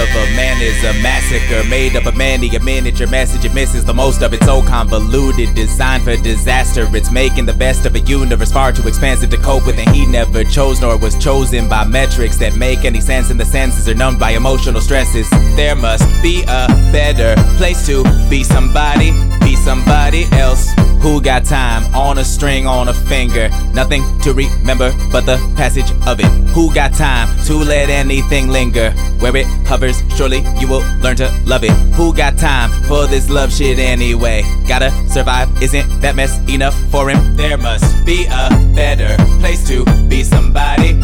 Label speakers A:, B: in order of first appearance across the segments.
A: of a man is a massacre made up of many a miniature message. It misses the most of it, so convoluted, designed for disaster. It's making the best of a universe far too expansive to cope with, and he never chose nor was chosen by metrics that make any sense, and the senses are numbed by emotional stresses. There must be a better place to be somebody else. Who got time on a string, on a finger? Nothing to remember but the passage of it. Who got time to let anything linger? Where it hovers, surely you will learn to love it. Who got time for this love shit anyway? Gotta survive, isn't that mess enough for him? There must be a better place to be somebody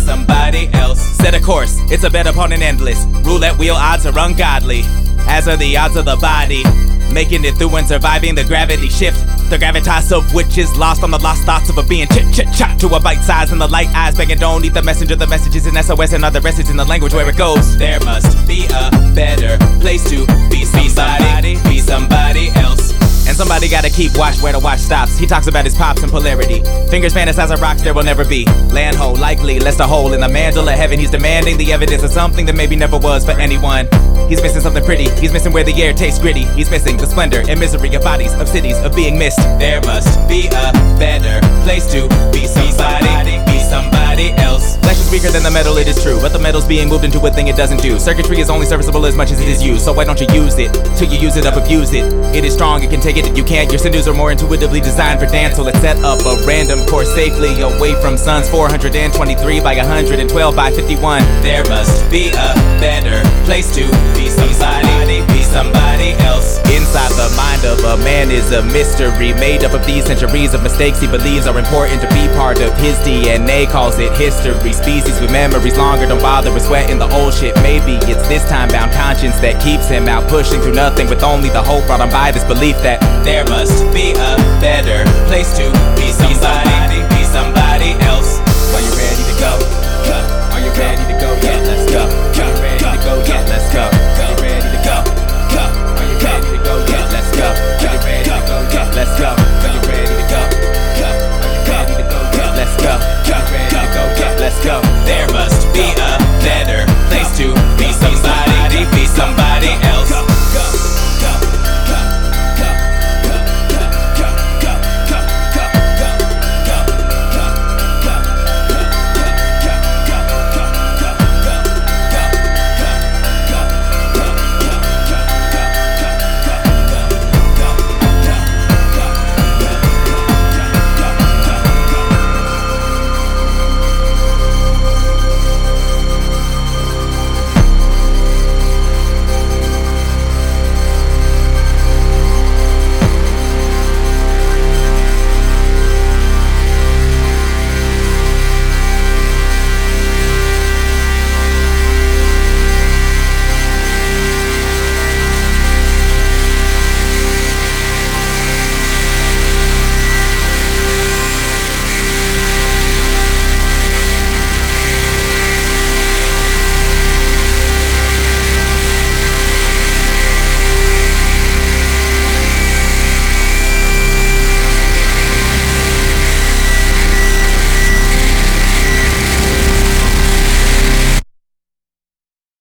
A: else. Set a course, it's a bet upon an endless roulette wheel. Odds are ungodly, as are the odds of the body. Making it through and surviving the gravity shift, the gravitas of which is lost on the lost thoughts of a being chit-chit-chot to a bite size in the light eyes begging don't eat the messenger. The messages in SOS and other messages in the language where it goes. There must be a better place to be somebody else. And somebody gotta keep watch where the watch stops. He talks about his pops and polarity. Fingers fantasize of rocks there will never be. Land hole likely, lest a hole in the mantle of heaven. He's demanding the evidence of something that maybe never was for anyone. He's missing something pretty. He's missing where the air tastes gritty. He's missing the splendor and misery of bodies, of cities, of being missed. There must be a better place to be somebody else. Flesh is weaker than the metal, it is true, but the metal's being moved into a thing it doesn't do. Circuitry is only serviceable as much as it is used, so why don't you use it till you use it up, abuse it. It is strong, it can take it, and you can't. Your sinews are more intuitively designed for dance, so let's set up a random course safely away from suns. 423 by 112 by 51. There must be a better place to be somebody else. Inside the mind of a man is a mystery made up of these centuries of mistakes he believes are important to be part of his DNA. Calls it history. Species with memories longer don't bother with sweating the old shit. Maybe it's this time-bound conscience that keeps him out pushing through nothing with only the hope brought on by this belief that there must be a better place to be somebody